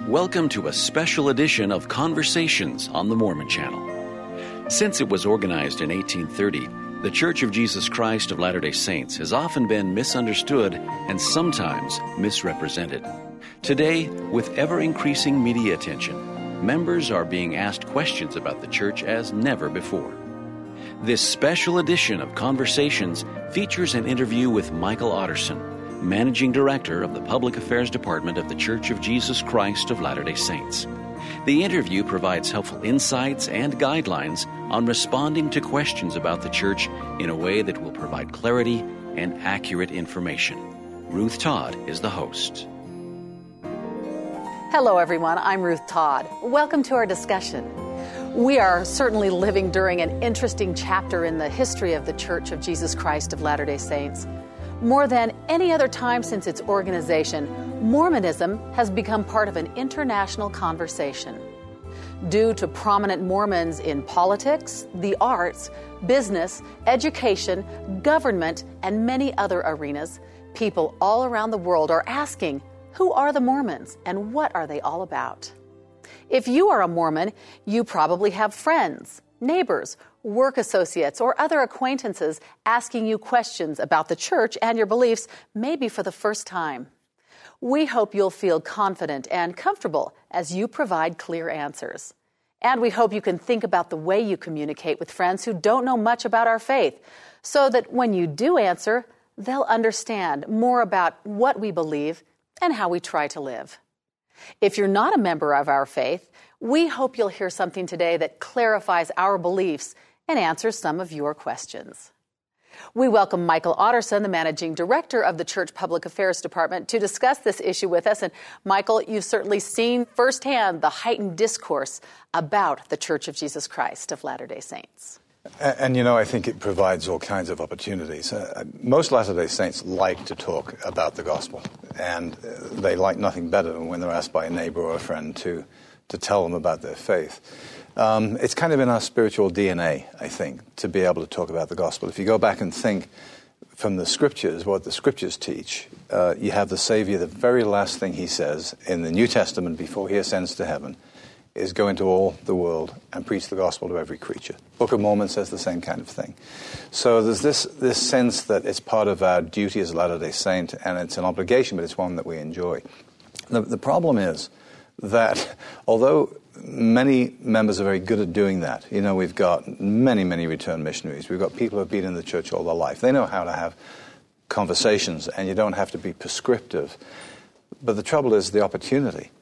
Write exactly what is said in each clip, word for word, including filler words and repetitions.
Welcome to a special edition of Conversations on the Mormon Channel. Since it was organized in eighteen thirty, the Church of Jesus Christ of Latter-day Saints has often been misunderstood and sometimes misrepresented. Today, with ever-increasing media attention, members are being asked questions about the Church as never before. This special edition of Conversations features an interview with Michael Otterson, Managing Director of the Public Affairs Department of the Church of Jesus Christ of Latter-day Saints. The interview provides helpful insights and guidelines on responding to questions about the Church in a way that will provide clarity and accurate information. Ruth Todd is the host. Hello, everyone. I'm Ruth Todd. Welcome to our discussion. We are certainly living during an interesting chapter in the history of the Church of Jesus Christ of Latter-day Saints. More than any other time since its organization, Mormonism has become part of an international conversation. Due to prominent Mormons in politics, the arts, business, education, government, and many other arenas, people all around the world are asking, who are the Mormons and what are they all about? If you are a Mormon, you probably have friends, neighbors, work associates, or other acquaintances asking you questions about the Church and your beliefs, maybe for the first time. We hope you'll feel confident and comfortable as you provide clear answers. And we hope you can think about the way you communicate with friends who don't know much about our faith, so that when you do answer, they'll understand more about what we believe and how we try to live. If you're not a member of our faith, we hope you'll hear something today that clarifies our beliefs and answers some of your questions. We welcome Michael Otterson, the Managing Director of the Church Public Affairs Department, to discuss this issue with us. And Michael, you've certainly seen firsthand the heightened discourse about the Church of Jesus Christ of Latter-day Saints. And, and, you know, I think it provides all kinds of opportunities. Uh, most Latter-day Saints like to talk about the gospel, and uh, they like nothing better than when they're asked by a neighbor or a friend to, to tell them about their faith. Um, it's kind of in our spiritual D N A, I think, to be able to talk about the gospel. If you go back and think from the scriptures, what the scriptures teach, uh, you have the Savior, the very last thing he says in the New Testament before he ascends to heaven is go into all the world and preach the gospel to every creature. Book of Mormon says the same kind of thing. So there's this, this sense that it's part of our duty as a Latter-day Saint, and it's an obligation, but it's one that we enjoy. The, the problem is that although many members are very good at doing that, you know, we've got many, many returned missionaries. We've got people who have been in the church all their life. They know how to have conversations, and you don't have to be prescriptive. But the trouble is the opportunity.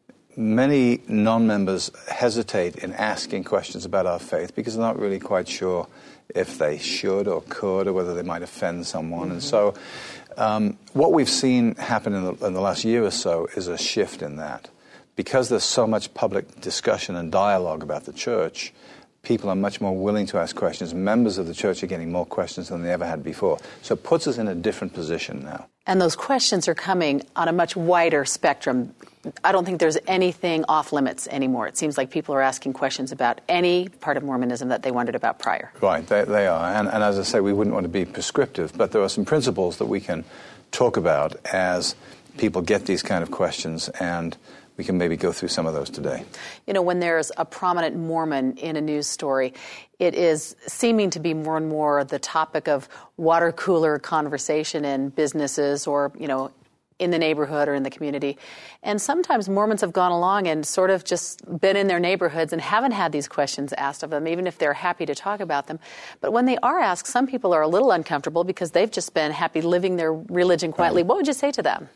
Many non-members hesitate in asking questions about our faith because they're not really quite sure if they should or could, or whether they might offend someone. Mm-hmm. And so um, what we've seen happen in the, in the last year or so is a shift in that. Because there's so much public discussion and dialogue about the Church, people are much more willing to ask questions. Members of the Church are getting more questions than they ever had before. So it puts us in a different position now. And those questions are coming on a much wider spectrum. I don't think there's anything off limits anymore. It seems like people are asking questions about any part of Mormonism that they wondered about prior. Right, they, they are. And, and as I say, we wouldn't want to be prescriptive, but there are some principles that we can talk about as people get these kind of questions, and we can maybe go through some of those today. You know, when there's a prominent Mormon in a news story, it is seeming to be more and more the topic of water cooler conversation in businesses or, you know, in the neighborhood or in the community. And sometimes Mormons have gone along and sort of just been in their neighborhoods and haven't had these questions asked of them, even if they're happy to talk about them. But when they are asked, some people are a little uncomfortable because they've just been happy living their religion quietly. What would you say to them?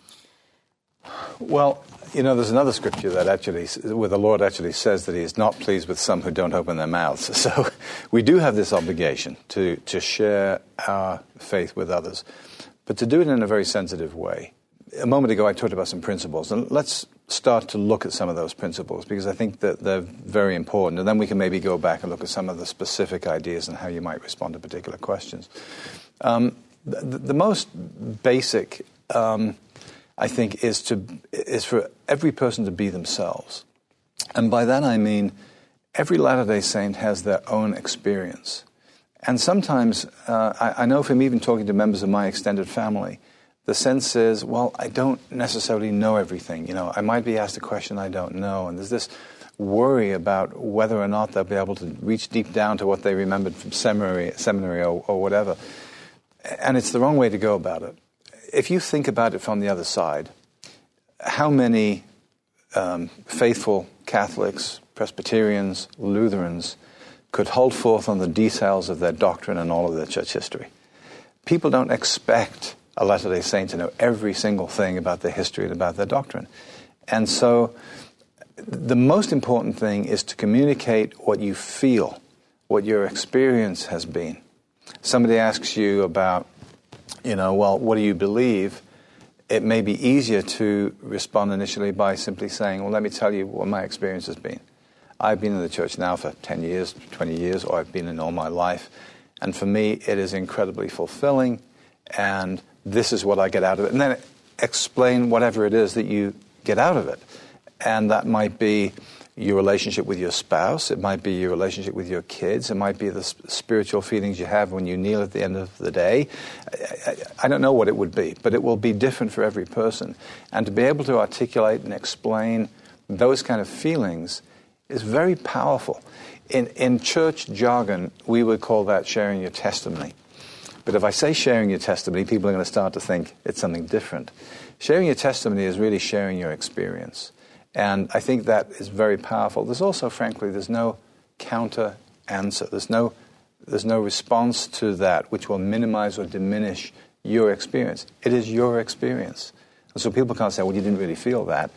Well, you know, there's another scripture that actually, where the Lord actually says that he is not pleased with some who don't open their mouths. So we do have this obligation to, to share our faith with others, but to do it in a very sensitive way. A moment ago, I talked about some principles, and let's start to look at some of those principles, because I think that they're very important, and then we can maybe go back and look at some of the specific ideas and how you might respond to particular questions. Um, the, the most basic um I think, is to is for every person to be themselves. And by that I mean every Latter-day Saint has their own experience. And sometimes, uh, I, I know from even talking to members of my extended family, the sense is, well, I don't necessarily know everything. You know, I might be asked a question I don't know, and there's this worry about whether or not they'll be able to reach deep down to what they remembered from seminary, seminary or, or whatever. And it's the wrong way to go about it. If you think about it from the other side, how many um, faithful Catholics, Presbyterians, Lutherans could hold forth on the details of their doctrine and all of their church history? People don't expect a Latter-day Saint to know every single thing about their history and about their doctrine. And so the most important thing is to communicate what you feel, what your experience has been. Somebody asks you about, you know, well, what do you believe? It may be easier to respond initially by simply saying, well, let me tell you what my experience has been. I've been in the church now for ten years, twenty years, or I've been in all my life. And for me, it is incredibly fulfilling, and this is what I get out of it. And then explain whatever it is that you get out of it. And that might be your relationship with your spouse. It might be your relationship with your kids. It might be the spiritual feelings you have when you kneel at the end of the day. I, I, I don't know what it would be, but it will be different for every person. And to be able to articulate and explain those kind of feelings is very powerful. In, in church jargon, we would call that sharing your testimony. But if I say sharing your testimony, people are going to start to think it's something different. Sharing your testimony is really sharing your experience. And I think that is very powerful. There's also, frankly, there's no counter answer. There's no, there's no response to that which will minimize or diminish your experience. It is your experience. And so people can't say, well, you didn't really feel that.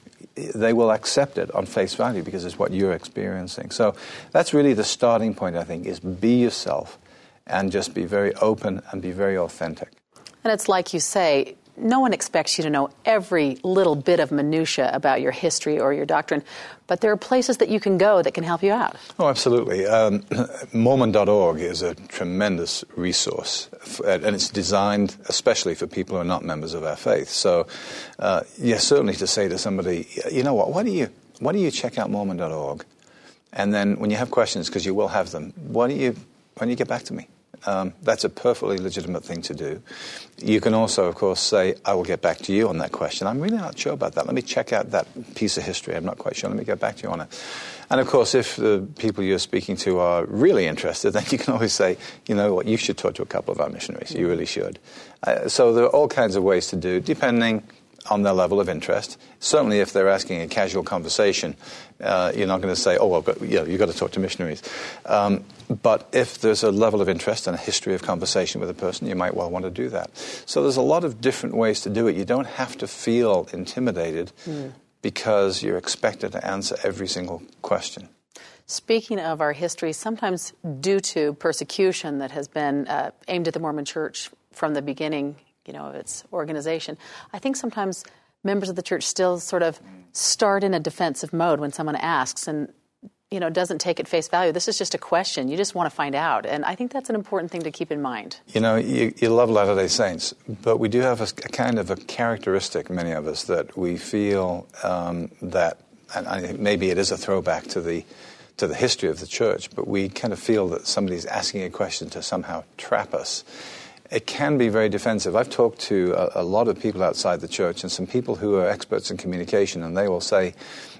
They will accept it on face value because it's what you're experiencing. So that's really the starting point, I think, is be yourself and just be very open and be very authentic. And it's like you say, no one expects you to know every little bit of minutia about your history or your doctrine, but there are places that you can go that can help you out. Oh, absolutely. Um, Mormon dot org is a tremendous resource, and it's designed especially for people who are not members of our faith. So, uh, yes, certainly to say to somebody, you know what, why don't you, why don't you check out Mormon dot org? And then when you have questions, because you will have them, why don't you, why don't you get back to me? Um, that's a perfectly legitimate thing to do. You can also, of course, say, I will get back to you on that question. I'm really not sure about that. Let me check out that piece of history. I'm not quite sure. Let me get back to you on it. And, of course, if the people you're speaking to are really interested, then you can always say, you know what, you should talk to a couple of our missionaries. You really should. Uh, so there are all kinds of ways to do, depending on their level of interest. Certainly if they're asking a casual conversation, uh, you're not going to say, oh, well, but, you know, you've got to talk to missionaries. Um, but if there's a level of interest and a history of conversation with a person, you might well want to do that. So there's a lot of different ways to do it. You don't have to feel intimidated mm. because you're expected to answer every single question. Speaking of our history, sometimes due to persecution that has been uh, aimed at the Mormon Church from the beginning, you know, of its organization, I think sometimes members of the church still sort of start in a defensive mode when someone asks and, you know, doesn't take it face value. This is just a question. You just want to find out. And I think that's an important thing to keep in mind. You know, you, you love Latter-day Saints, but we do have a, a kind of a characteristic, many of us, that we feel um, that, and I think maybe it is a throwback to the to the history of the church, but we kind of feel that somebody's asking a question to somehow trap us. It can be very defensive. I've talked to a, a lot of people outside the church and some people who are experts in communication, and they will say,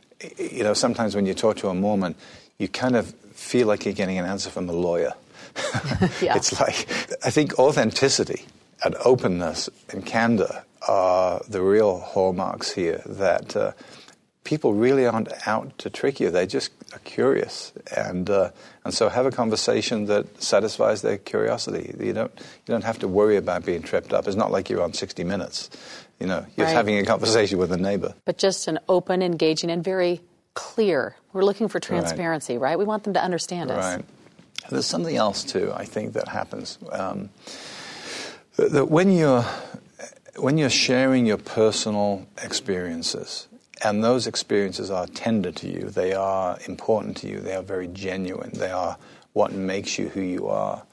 you know, sometimes when you talk to a Mormon, you kind of feel like you're getting an answer from a lawyer. Yeah. It's like, I think authenticity and openness and candor are the real hallmarks here, that uh, people really aren't out to trick you. They just are curious. And uh, and so have a conversation that satisfies their curiosity. You don't you don't have to worry about being tripped up. It's not like you're on sixty minutes. You know, you're right. having a conversation with a neighbor. But just an open, engaging, and very clear. We're looking for transparency, right? right? We want them to understand us. Right. There's something else, too, I think, that happens. Um, that, that when you're when you're sharing your personal experiences, and those experiences are tender to you, they are important to you, they are very genuine, they are what makes you who you are,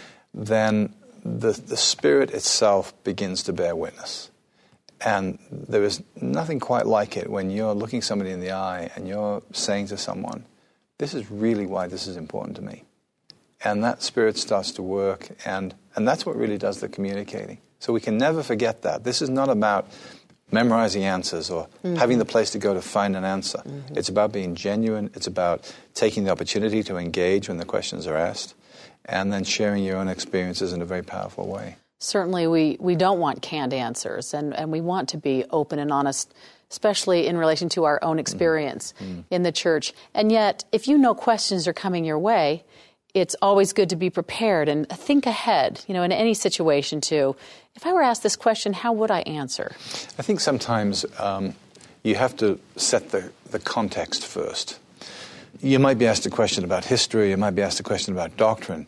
then the, the Spirit itself begins to bear witness. And there is nothing quite like it when you're looking somebody in the eye and you're saying to someone, this is really why this is important to me. and that Spirit starts to work, and, and that's what really does the communicating. So we can never forget that. This is not about memorizing answers or mm-hmm. having the place to go to find an answer. Mm-hmm. It's about being genuine. It's about taking the opportunity to engage when the questions are asked, and then sharing your own experiences in a very powerful way. Certainly we, we don't want canned answers, and, and we want to be open and honest, especially in relation to our own experience mm-hmm. in the church. And yet, if you know questions are coming your way, it's always good to be prepared and think ahead, you know, in any situation too. If I were asked this question, how would I answer? I think sometimes um, you have to set the, the context first. You might be asked a question about history, you might be asked a question about doctrine,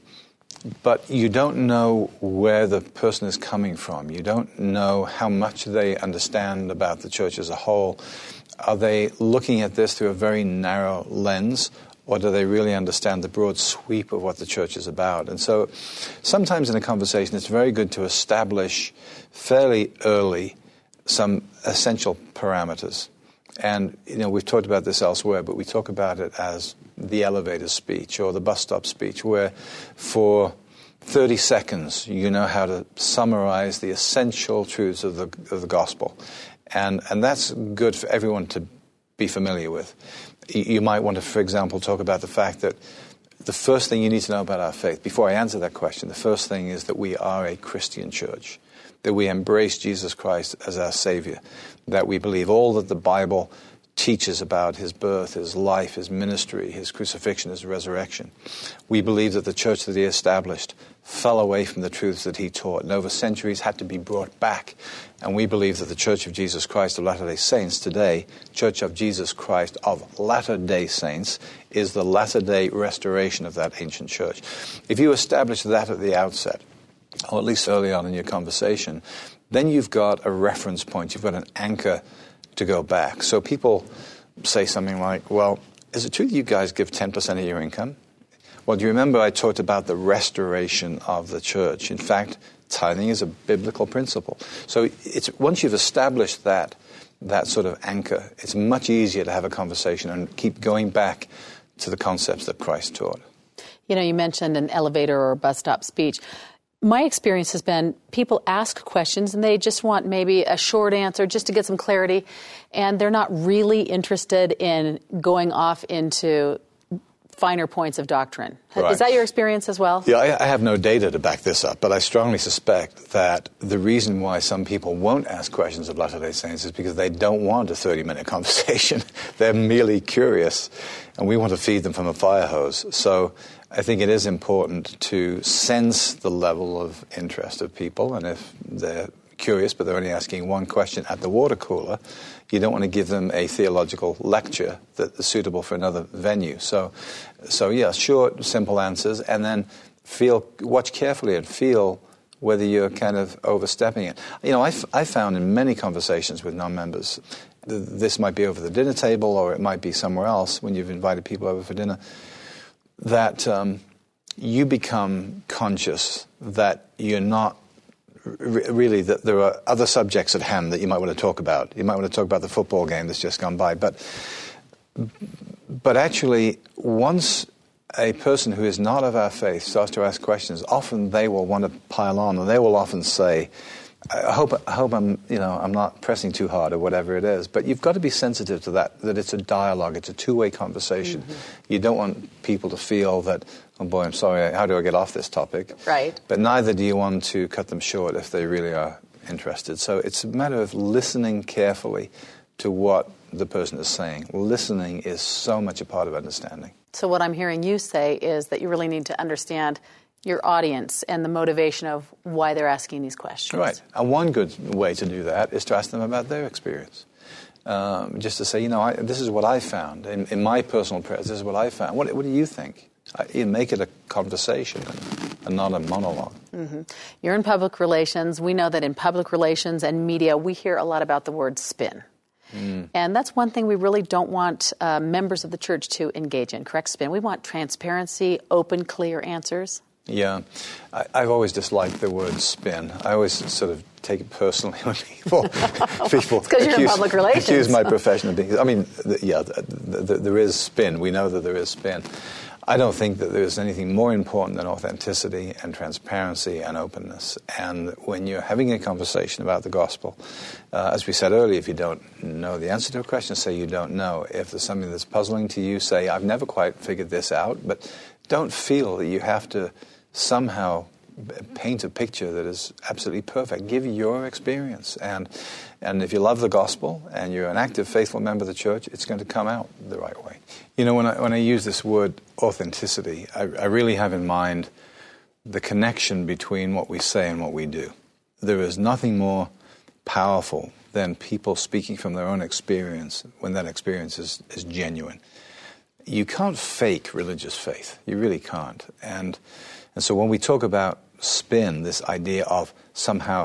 but you don't know where the person is coming from. You don't know how much they understand about the church as a whole. Are they looking at this through a very narrow lens, or do they really understand the broad sweep of what the church is about? And so sometimes in a conversation it's very good to establish fairly early some essential parameters. And, you know, we've talked about this elsewhere, but we talk about it as the elevator speech or the bus stop speech, where for thirty seconds you know how to summarize the essential truths of the of the gospel. And and that's good for everyone to be familiar with. You might want to, for example, talk about the fact that the first thing you need to know about our faith, before I answer that question, the first thing is that we are a Christian church, that we embrace Jesus Christ as our Savior, that we believe all that the Bible teaches about his birth, his life, his ministry, his crucifixion, his resurrection. We believe that the church that he established fell away from the truths that he taught, and over centuries had to be brought back. And we believe that the Church of Jesus Christ of Latter-day Saints today, Church of Jesus Christ of Latter-day Saints, is the latter-day restoration of that ancient church. If you establish that at the outset, or at least early on in your conversation, then you've got a reference point, you've got an anchor to go back. So people say something like, well, is it true that you guys give ten percent of your income? Well, do you remember I talked about the restoration of the church? In fact, tithing is a biblical principle. So it's once you've established that, that sort of anchor, it's much easier to have a conversation and keep going back to the concepts that Christ taught. You know, you mentioned an elevator or a bus stop speech. My experience has been people ask questions and they just want maybe a short answer just to get some clarity, and they're not really interested in going off into finer points of doctrine. Right. Is that your experience as well? Yeah, I, I have no data to back this up, but I strongly suspect that the reason why some people won't ask questions of Latter-day Saints is because they don't want a thirty-minute conversation. They're merely curious, and we want to feed them from a fire hose. So I think it is important to sense the level of interest of people, and if they're curious but they're only asking one question at the water cooler, you don't want to give them a theological lecture that is suitable for another venue. So, so yeah, short, simple answers, and then feel, watch carefully and feel whether you're kind of overstepping it. You know, I, f- I found in many conversations with non-members, th- this might be over the dinner table or it might be somewhere else when you've invited people over for dinner, that um, you become conscious that you're not really, that there are other subjects at hand that you might want to talk about. You might want to talk about the football game that's just gone by. But, but actually, once a person who is not of our faith starts to ask questions, often they will want to pile on, and they will often say, I hope, I hope I'm, you know, I'm not pressing too hard or whatever it is. But you've got to be sensitive to that, that it's a dialogue, it's a two-way conversation. Mm-hmm. You don't want people to feel that, oh boy, I'm sorry, how do I get off this topic? Right. But neither do you want to cut them short if they really are interested. So it's a matter of listening carefully to what the person is saying. Listening is so much a part of understanding. So what I'm hearing you say is that you really need to understand your audience and the motivation of why they're asking these questions. Right. And one good way to do that is to ask them about their experience. Um, just to say, you know, I, this is what I found. In, in my personal prayers, this is what I found. What, what do you think? I, you make it a conversation and, and not a monologue. Mm-hmm. You're in public relations. We know that in public relations and media, we hear a lot about the word spin. Mm. And that's one thing we really don't want uh, members of the church to engage in, correct? Spin. We want transparency, open, clear answers. Yeah, I, I've always disliked the word spin. I always sort of take it personally when people, people because you're in public relations. accuse my profession of being. I mean, the, yeah, the, the, there is spin. We know that there is spin. I don't think that there's anything more important than authenticity and transparency and openness. And when you're having a conversation about the gospel, uh, as we said earlier, if you don't know the answer to a question, say you don't know. If there's something that's puzzling to you, say, I've never quite figured this out. But don't feel that you have to somehow paint a picture that is absolutely perfect. Give your experience. And and if you love the gospel and you're an active, faithful member of the church, it's going to come out the right way. You know, when I, when I use this word authenticity, I, I really have in mind the connection between what we say and what we do. There is nothing more powerful than people speaking from their own experience when that experience is, is genuine. You can't fake religious faith. You really can't. And and so when we talk about spin, this idea of somehow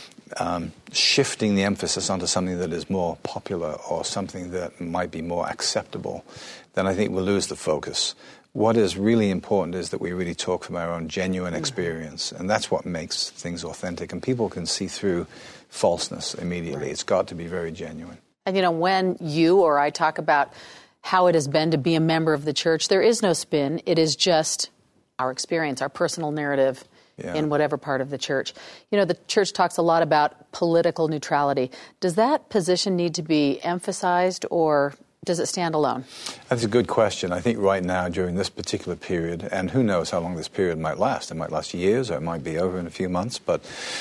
um, shifting the emphasis onto something that is more popular or something that might be more acceptable, then I think we'll lose the focus. What is really important is that we really talk from our own genuine experience, and that's what makes things authentic. And people can see through falseness immediately. Right. It's got to be very genuine. And, you know, when you or I talk about how it has been to be a member of the church, there is no spin. It is just our experience, our personal narrative. Yeah. In whatever part of the church. You know, the church talks a lot about political neutrality. Does that position need to be emphasized, or does it stand alone? That's a good question. I think right now, during this particular period, and who knows how long this period might last. It might last years, or it might be over in a few months, but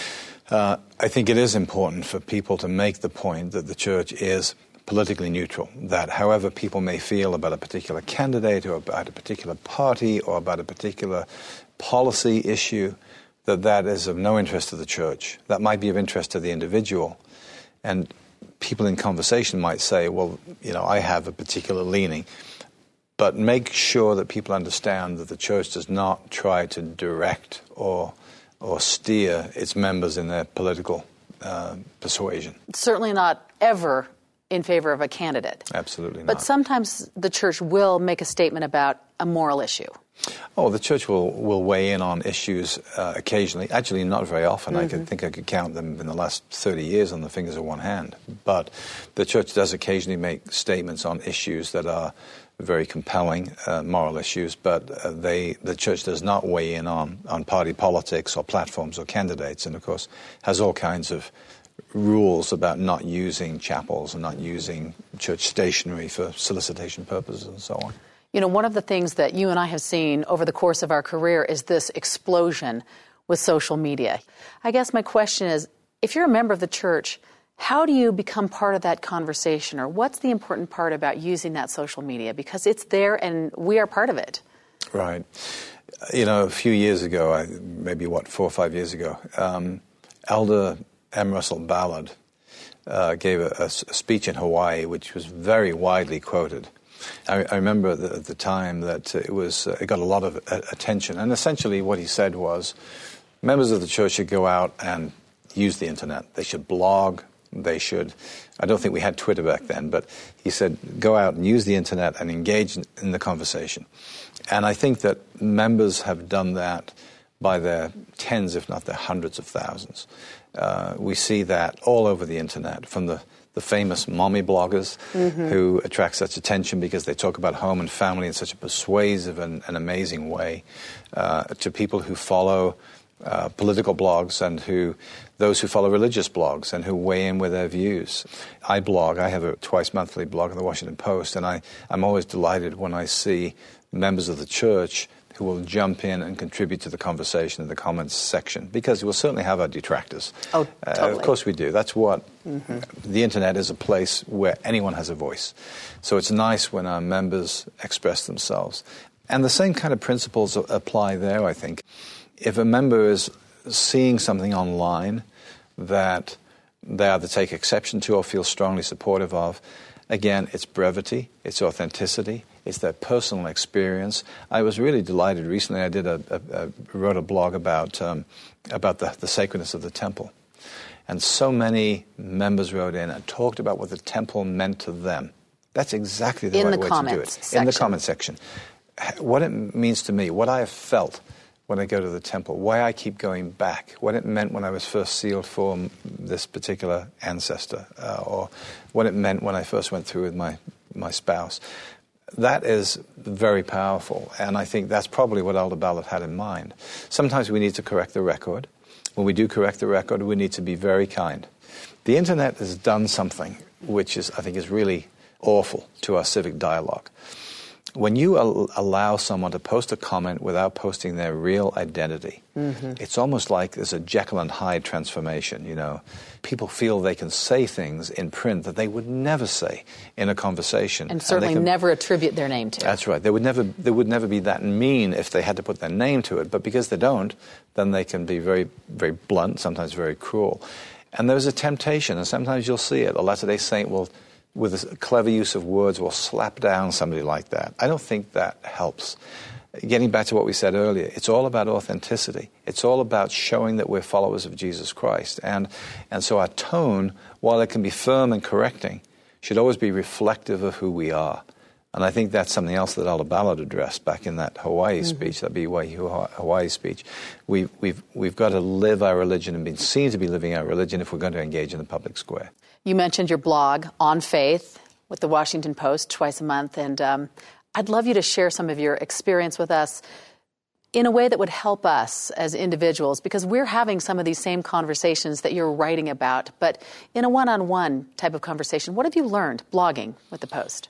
uh, I think it is important for people to make the point that the church is politically neutral, that however people may feel about a particular candidate or about a particular party or about a particular policy issue, that that is of no interest to the church. That might be of interest to the individual. And people in conversation might say, well, you know, I have a particular leaning. But make sure that people understand that the church does not try to direct or or steer its members in their political uh, persuasion. Certainly not ever in favor of a candidate. Absolutely not. But sometimes the church will make a statement about a moral issue. Oh, the church will, will weigh in on issues uh, occasionally. Actually, not very often. Mm-hmm. I could think I could count them in the last thirty years on the fingers of one hand. But the church does occasionally make statements on issues that are very compelling, uh, moral issues, but uh, they the church does not weigh in on, on party politics or platforms or candidates, and of course has all kinds of rules about not using chapels and not using church stationery for solicitation purposes and so on. You know, one of the things that you and I have seen over the course of our career is this explosion with social media. I guess my question is, if you're a member of the church, how do you become part of that conversation, or what's the important part about using that social media? Because it's there and we are part of it. Right. You know, a few years ago, I, maybe, what, four or five years ago, um, Elder M. Russell Ballard uh, gave a, a speech in Hawaii, which was very widely quoted. I, I remember at the, at the time that it was uh, it got a lot of uh, attention, and essentially what he said was members of the church should go out and use the internet. They should blog. They should. I don't think we had Twitter back then, but he said go out and use the internet and engage in, in the conversation. And I think that members have done that by their tens, if not their hundreds of thousands. Uh, we see that all over the internet, from the the famous mommy bloggers mm-hmm. who attract such attention because they talk about home and family in such a persuasive and, and amazing way, uh, to people who follow uh, political blogs and who those who follow religious blogs and who weigh in with their views. I blog. I have a twice monthly blog in the Washington Post, and I, I'm always delighted when I see members of the church who will jump in and contribute to the conversation in the comments section, because we'll certainly have our detractors. Oh, totally. Uh, of course we do. That's what mm-hmm. the internet is, a place where anyone has a voice. So it's nice when our members express themselves. And the same kind of principles apply there, I think. If a member is seeing something online that they either take exception to or feel strongly supportive of, again, it's brevity, it's authenticity, it's their personal experience. I was really delighted recently. I did a, a, a wrote a blog about um, about the, the sacredness of the temple, and so many members wrote in and talked about what the temple meant to them. That's exactly the in right the way to do it. Section. In the comment section, what it means to me, what I have felt when I go to the temple, why I keep going back, what it meant when I was first sealed for this particular ancestor, uh, or what it meant when I first went through with my my spouse. that is very powerful, and I think that's probably what Elder Ballard had in mind. Sometimes we need to correct the record. When we do correct the record, we need to be very kind. The internet has done something which is, I think, is really awful to our civic dialogue. When you al- allow someone to post a comment without posting their real identity, mm-hmm. it's almost like there's a Jekyll and Hyde transformation, you know. People feel they can say things in print that they would never say in a conversation. And certainly and can, never attribute their name to it. That's right. They would never, they would never be that mean if they had to put their name to it. But because they don't, then they can be very, very blunt, sometimes very cruel. And there's a temptation, and sometimes you'll see it. A Latter-day Saint will, with a clever use of words, will slap down somebody like that. I don't think that helps. Getting back to what we said earlier, it's all about authenticity. It's all about showing that we're followers of Jesus Christ. And and so our tone, while it can be firm and correcting, should always be reflective of who we are. And I think that's something else that Elder Ballard addressed back in that Hawaii mm-hmm. speech, that B Y U Hawaii speech. We've, we've, we've got to live our religion and be seen to be living our religion if we're going to engage in the public square. You mentioned your blog, On Faith, with the Washington Post twice a month, and um, I'd love you to share some of your experience with us in a way that would help us as individuals, because we're having some of these same conversations that you're writing about, but in a one-on-one type of conversation. What have you learned blogging with the Post?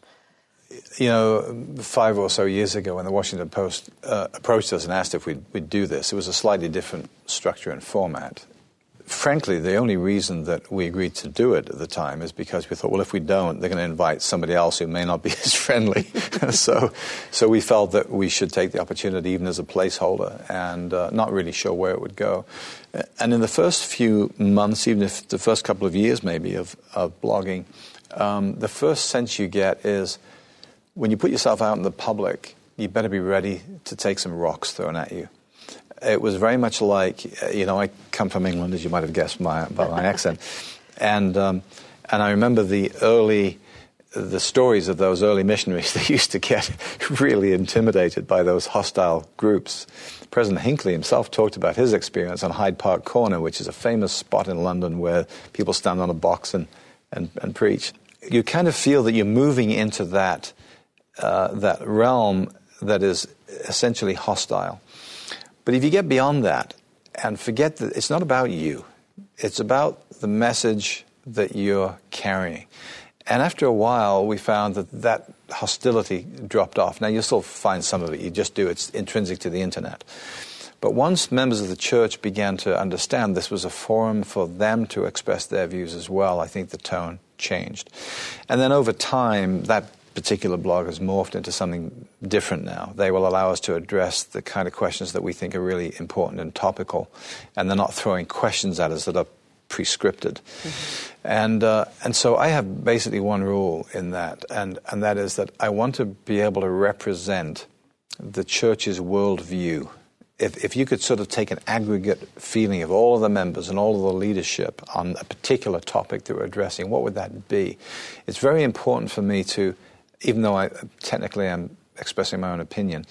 You know, five or so years ago when the Washington Post uh, approached us and asked if we'd, we'd do this, it was a slightly different structure and format. Frankly, the only reason that we agreed to do it at the time is because we thought, well, if we don't, they're going to invite somebody else who may not be as friendly. so so we felt that we should take the opportunity even as a placeholder, and uh, not really sure where it would go. And in the first few months, even if the first couple of years maybe of, of blogging, um, the first sense you get is when you put yourself out in the public, you better be ready to take some rocks thrown at you. It was very much like, you know, I come from England, as you might have guessed my, by my accent, and um, and I remember the early, the stories of those early missionaries. They used to get really intimidated by those hostile groups. President Hinckley himself talked about his experience on Hyde Park Corner, which is a famous spot in London where people stand on a box and, and, and preach. You kind of feel that you're moving into that uh, that realm that is essentially hostile. But if you get beyond that and forget that it's not about you, it's about the message that you're carrying. And after a while, we found that that hostility dropped off. Now, you'll still find some of it. You just do. It's intrinsic to the internet. But once members of the church began to understand this was a forum for them to express their views as well, I think the tone changed. And then over time, that particular blog has morphed into something different now. They will allow us to address the kind of questions that we think are really important and topical, and they're not throwing questions at us that are prescripted. Mm-hmm. And uh, and so I have basically one rule in that, and, and that is that I want to be able to represent the church's worldview. If, if you could sort of take an aggregate feeling of all of the members and all of the leadership on a particular topic that we're addressing, what would that be? It's very important for me to, even though I technically am expressing my own opinion,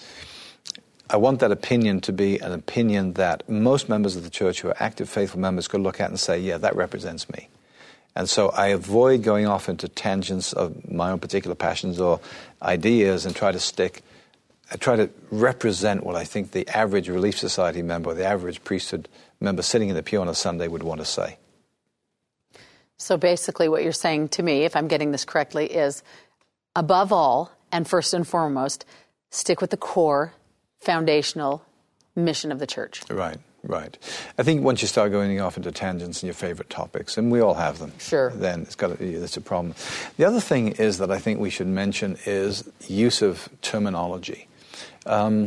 I want that opinion to be an opinion that most members of the church who are active, faithful members could look at and say, yeah, that represents me. And so I avoid going off into tangents of my own particular passions or ideas and try to stick, I try to represent what I think the average Relief Society member or the average priesthood member sitting in the pew on a Sunday would want to say. So basically what you're saying to me, if I'm getting this correctly, is above all, and first and foremost, stick with the core, foundational mission of the church. Right, right. I think once you start going off into tangents and your favorite topics, and we all have them, sure, then it's got to, it's a problem. The other thing is that I think we should mention is use of terminology. Um,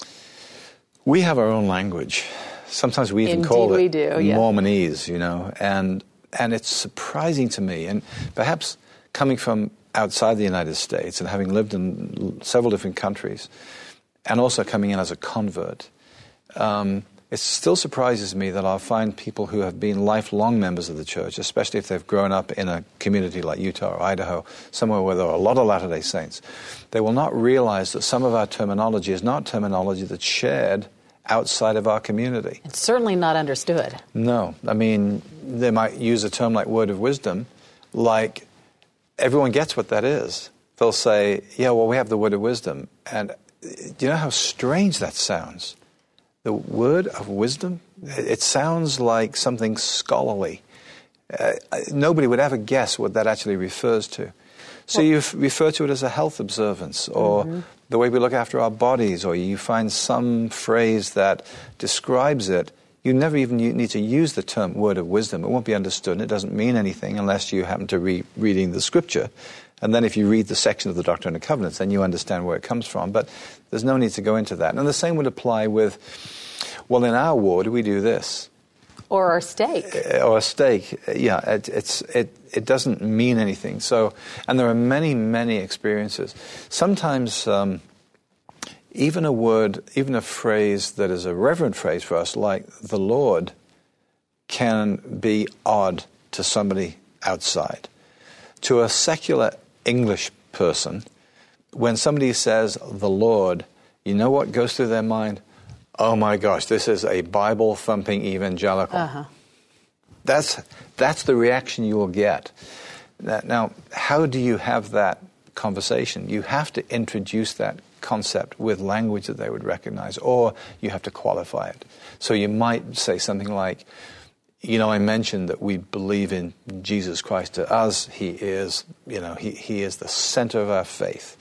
we have our own language. Sometimes we even Indeed call it we do, yeah. Mormonese, you know, and and it's surprising to me, and perhaps coming from outside the United States and having lived in several different countries, and also coming in as a convert, um, it still surprises me that I'll find people who have been lifelong members of the church, especially if they've grown up in a community like Utah or Idaho, somewhere where there are a lot of Latter-day Saints. They will not realize that some of our terminology is not terminology that's shared outside of our community. It's certainly not understood. No. I mean, they might use a term like word of wisdom, like everyone gets what that is. they'll say, yeah, well, we have the word of wisdom. And do you know how strange that sounds? The word of wisdom? It sounds like something scholarly. Uh, nobody would ever guess what that actually refers to. So well, you f- refer to it as a health observance, or mm-hmm. the way we look after our bodies, or you find some phrase that describes it. You never even need to use the term word of wisdom. It won't be understood, and it doesn't mean anything unless you happen to be reading the scripture. And then if you read the section of the Doctrine and Covenants, then you understand where it comes from. But there's no need to go into that. And the same would apply with, well, in our ward, we do this. Or our steak. Or a steak. Yeah, it, it's, it, it doesn't mean anything. So, and there are many, many experiences. Sometimes um, even a word, even a phrase that is a reverent phrase for us, like the Lord, can be odd to somebody outside. To a secular English person, when somebody says the Lord, you know what goes through their mind? Oh my gosh, this is a Bible-thumping evangelical. Uh-huh. That's that's the reaction you will get. Now, how do you have that conversation? You have to introduce that concept with language that they would recognize, or you have to qualify it. So you might say something like, you know, I mentioned that we believe in Jesus Christ. To us, he is, you know, he, he is the center of our faith.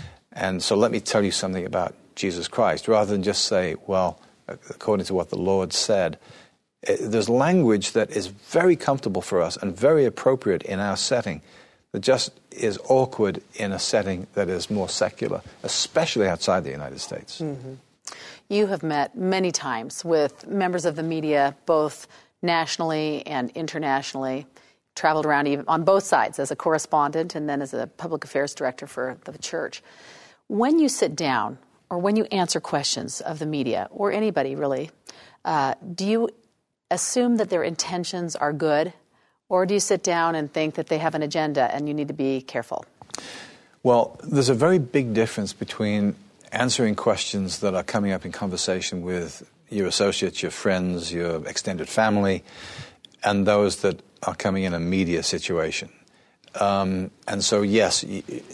And so let me tell you something about Jesus Christ, rather than just say, well, according to what the Lord said. There's language that is very comfortable for us and very appropriate in our setting that just is awkward in a setting that is more secular, especially outside the United States. Mm-hmm. You have met many times with members of the media, both nationally and internationally, traveled around even on both sides as a correspondent and then as a public affairs director for the church. When you sit down or when you answer questions of the media or anybody really, uh, do you assume that their intentions are good, or do you sit down and think that they have an agenda and you need to be careful? Well, there's a very big difference between answering questions that are coming up in conversation with your associates, your friends, your extended family, and those that are coming in a media situation. Um, and so, yes,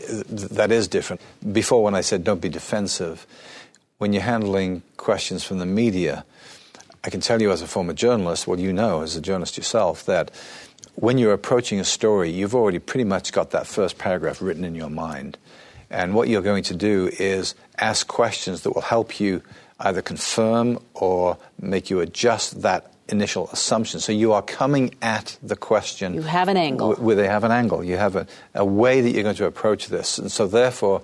that is different. Before, when I said don't be defensive, when you're handling questions from the media, I can tell you as a former journalist, well, you know as a journalist yourself, that when you're approaching a story, you've already pretty much got that first paragraph written in your mind. And what you're going to do is ask questions that will help you either confirm or make you adjust that initial assumption. So you are coming at the question. You have an angle. Where they have an angle. You have a, a way that you're going to approach this. And so therefore,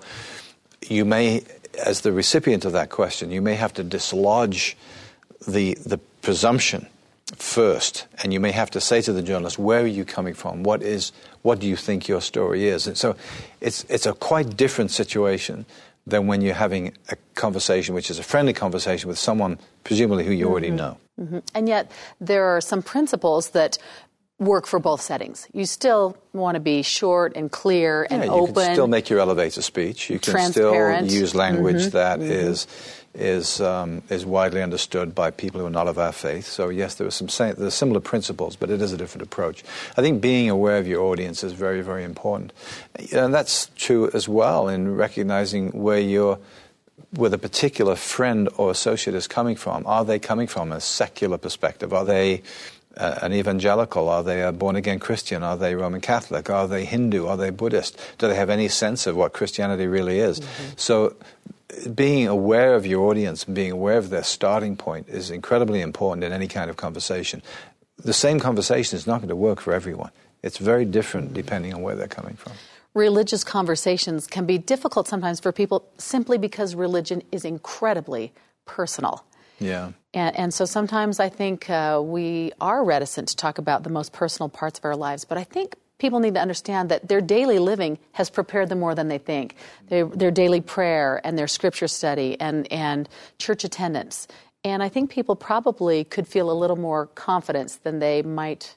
you may, as the recipient of that question, you may have to dislodge the the presumption first, and you may have to say to the journalist, where are you coming from? What is what do you think your story is? And so it's it's a quite different situation than when you're having a conversation which is a friendly conversation with someone presumably who you mm-hmm. already know. Mm-hmm. And yet there are some principles that work for both settings. You still want to be short and clear and yeah, you open. You can still make your elevator speech. You can still use language mm-hmm. that mm-hmm. is is um, is widely understood by people who are not of our faith. So yes, there are some there are similar principles, but it is a different approach. I think being aware of your audience is very, very important, and that's true as well in recognizing where you're. Where the particular friend or associate is coming from. Are they coming from a secular perspective? Are they uh, an evangelical? Are they a born-again Christian? Are they Roman Catholic? Are they Hindu? Are they Buddhist? Do they have any sense of what Christianity really is? Mm-hmm. So being aware of your audience and being aware of their starting point is incredibly important in any kind of conversation. The same conversation is not going to work for everyone. It's very different mm-hmm. depending on where they're coming from. Religious conversations can be difficult sometimes for people simply because religion is incredibly personal. Yeah. And, and so sometimes I think uh, we are reticent to talk about the most personal parts of our lives, but I think people need to understand that their daily living has prepared them more than they think. Their, their daily prayer and their scripture study and, and church attendance. And I think people probably could feel a little more confidence than they might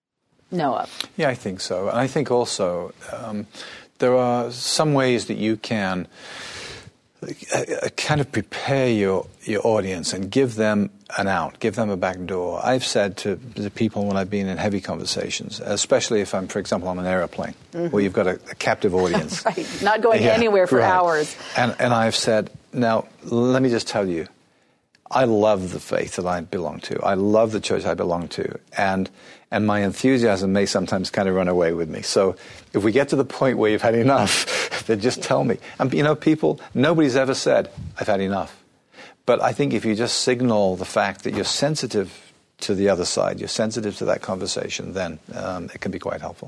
know of. Yeah, I think so. And I think also um, there are some ways that you can uh, kind of prepare your, your audience and give them an out, give them a back door. I've said to the people when I've been in heavy conversations, especially if I'm, for example, on an airplane, mm-hmm. where you've got a, a captive audience. Right, not going yeah, anywhere for right. hours. And, and I've said, now, let me just tell you, I love the faith that I belong to. I love the church I belong to. And and my enthusiasm may sometimes kind of run away with me. So if we get to the point where you've had enough, then just tell me. And, you know, people, nobody's ever said, I've had enough. But I think if you just signal the fact that you're sensitive to the other side, you're sensitive to that conversation, then um, it can be quite helpful.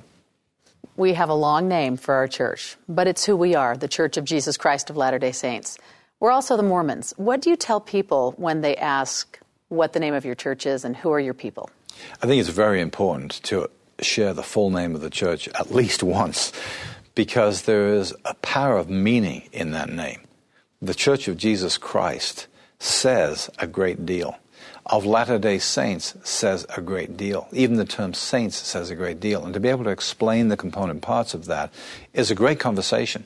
We have a long name for our church, but it's who we are, the Church of Jesus Christ of Latter-day Saints. We're also the Mormons. What do you tell people when they ask what the name of your church is and who are your people? I think it's very important to share the full name of the church at least once, because there is a power of meaning in that name. The Church of Jesus Christ says a great deal. Of Latter-day Saints says a great deal. Even the term saints says a great deal. And to be able to explain the component parts of that is a great conversation.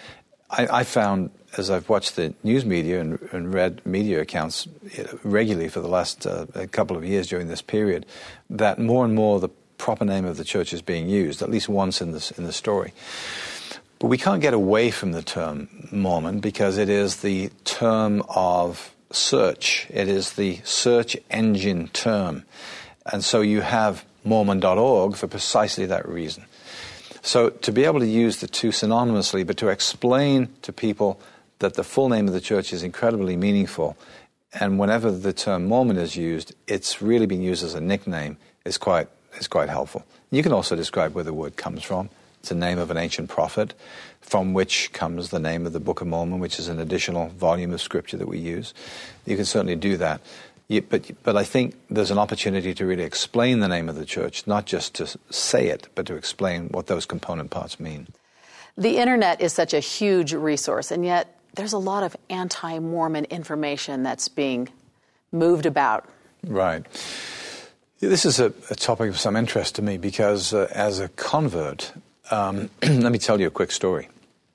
I, I found, as I've watched the news media and, and read media accounts regularly for the last uh, a couple of years during this period, that more and more the proper name of the church is being used, at least once in this in the story. But we can't get away from the term Mormon because it is the term of search. It is the search engine term. And so you have Mormon dot org for precisely that reason. So to be able to use the two synonymously, but to explain to people that the full name of the church is incredibly meaningful, and whenever the term Mormon is used, it's really being used as a nickname, is quite is quite helpful. You can also describe where the word comes from. It's the name of an ancient prophet, from which comes the name of the Book of Mormon, which is an additional volume of scripture that we use. You can certainly do that. But, but I think there's an opportunity to really explain the name of the church, not just to say it, but to explain what those component parts mean. The Internet is such a huge resource, and yet there's a lot of anti-Mormon information that's being moved about. Right. This is a, a topic of some interest to me because uh, as a convert, um, let me tell you a quick story.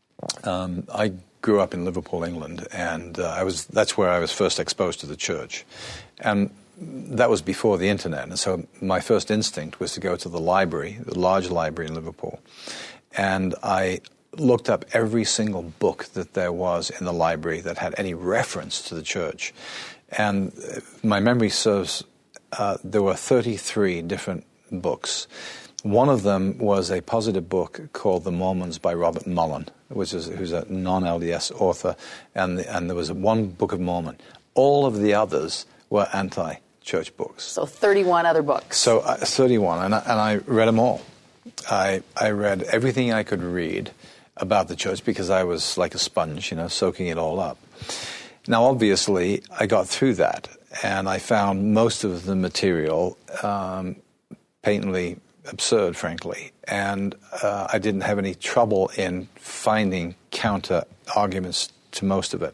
Um, I grew up in Liverpool, England, and uh, I was that's where I was first exposed to the church. And that was before the internet, and so my first instinct was to go to the library, the large library in Liverpool, and I looked up every single book that there was in the library that had any reference to the church. And my memory serves, uh, there were thirty-three different books. One of them was a positive book called The Mormons by Robert Mullen, which is who's a non-L D S author, and the, and there was one Book of Mormon. All of the others were anti-church books. So thirty-one other books. So uh, thirty-one, and I, and I read them all. I I read everything I could read about the church because I was like a sponge, you know, soaking it all up. Now, obviously, I got through that, and I found most of the material um, patently absurd, frankly, and uh, I didn't have any trouble in finding counter arguments to most of it.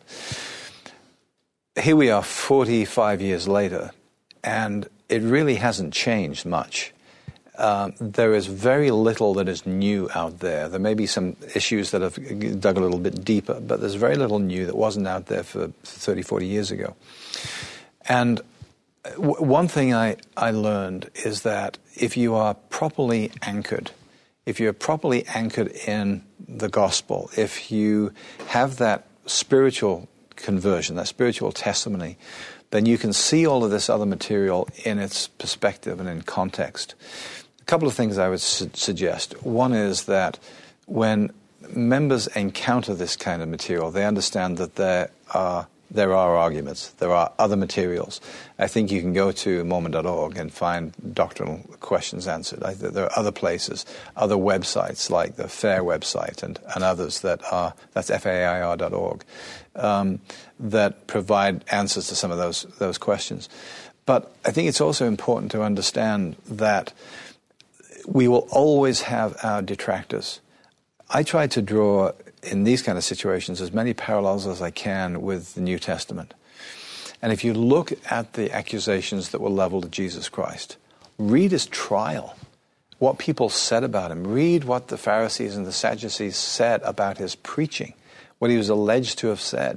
Here we are forty-five years later, and it really hasn't changed much. Um, there is very little that is new out there. There may be some issues that have dug a little bit deeper, but there's very little new that wasn't out there for thirty, forty years ago. And w- one thing I, I learned is that if you are properly anchored, if you're properly anchored in the gospel, if you have that spiritual conversion, that spiritual testimony, then you can see all of this other material in its perspective and in context. A couple of things I would su- suggest. One is that when members encounter this kind of material, they understand that there are there are arguments, there are other materials. I think you can go to Mormon dot org and find doctrinal questions answered. I, there are other places, other websites like the FAIR website and, and others that are, that's F A I R dot org, um, that provide answers to some of those those questions. But I think it's also important to understand that we will always have our detractors. I try to draw, in these kind of situations, as many parallels as I can with the New Testament. And if you look at the accusations that were leveled at Jesus Christ, read his trial, what people said about him. Read what the Pharisees and the Sadducees said about his preaching, what he was alleged to have said.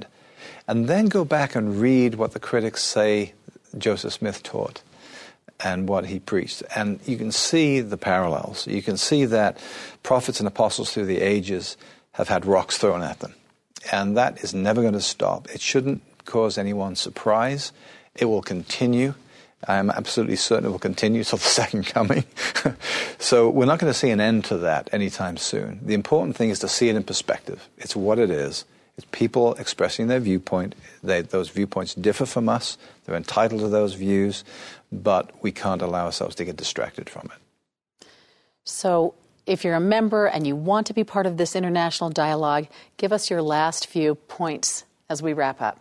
And then go back and read what the critics say Joseph Smith taught and what he preached. And you can see the parallels. You can see that prophets and apostles through the ages have had rocks thrown at them. And that is never going to stop. It shouldn't cause anyone surprise. It will continue. I'm absolutely certain it will continue till the second coming. So we're not going to see an end to that anytime soon. The important thing is to see it in perspective. It's what it is. It's people expressing their viewpoint. They, those viewpoints differ from us. They're entitled to those views, but we can't allow ourselves to get distracted from it. So if you're a member and you want to be part of this international dialogue, give us your last few points as we wrap up.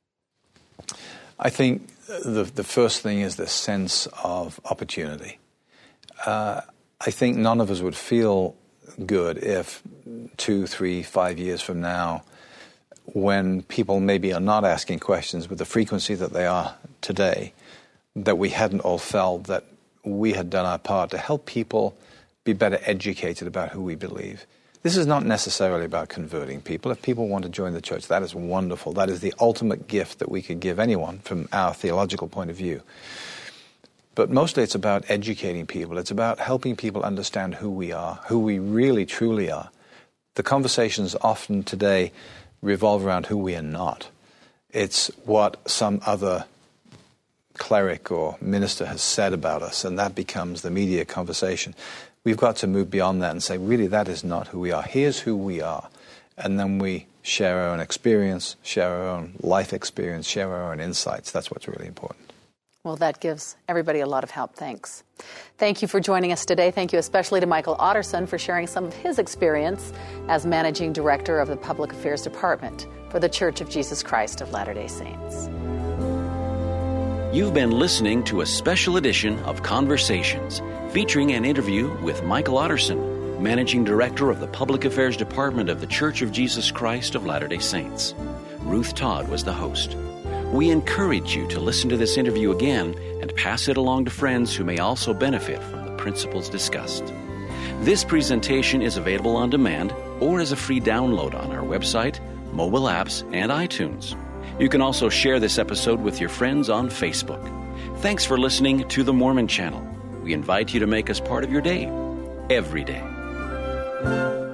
I think the the first thing is this sense of opportunity. Uh, I think none of us would feel good if two, three, five years from now, when people maybe are not asking questions with the frequency that they are today, that we hadn't all felt that we had done our part to help people be better educated about who we believe. This is not necessarily about converting people. If people want to join the church, that is wonderful. That is the ultimate gift that we could give anyone from our theological point of view. But mostly it's about educating people. It's about helping people understand who we are, who we really, truly are. The conversations often today revolve around who we are not. It's what some other cleric or minister has said about us, and that becomes the media conversation. We've got to move beyond that and say, really, that is not who we are. Here's who we are. And then we share our own experience, share our own life experience, share our own insights. That's what's really important. Well, that gives everybody a lot of help. Thanks. Thank you for joining us today. Thank you especially to Michael Otterson for sharing some of his experience as Managing Director of the Public Affairs Department for the Church of Jesus Christ of Latter-day Saints. You've been listening to a special edition of Conversations, featuring an interview with Michael Otterson, Managing Director of the Public Affairs Department of the Church of Jesus Christ of Latter-day Saints. Ruth Todd was the host. We encourage you to listen to this interview again and pass it along to friends who may also benefit from the principles discussed. This presentation is available on demand or as a free download on our website, mobile apps, and iTunes. You can also share this episode with your friends on Facebook. Thanks for listening to The Mormon Channel. We invite you to make us part of your day, every day.